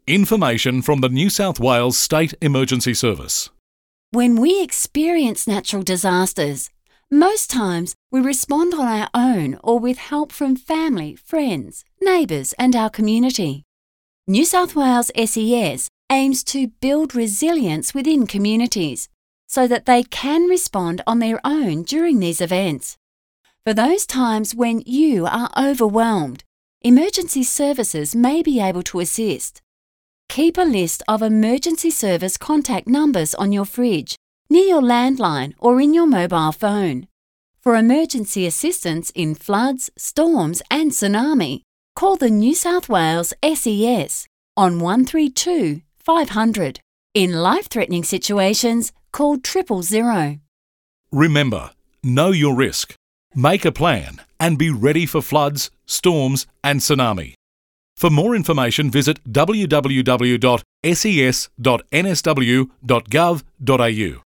Information from the New South Wales State Emergency Service. When we experience natural disasters, most times we respond on our own or with help from family, friends, neighbours and our community. New South Wales SES aims to build resilience within communities so that they can respond on their own during these events. For those times when you are overwhelmed, emergency services may be able to assist. Keep a list of emergency service contact numbers on your fridge, near your landline or in your mobile phone. For emergency assistance in floods, storms and tsunami, call the New South Wales SES on 132 500. In life-threatening situations, call 000. Remember, know your risk, make a plan and be ready for floods, storms and tsunami. For more information, visit www.ses.nsw.gov.au.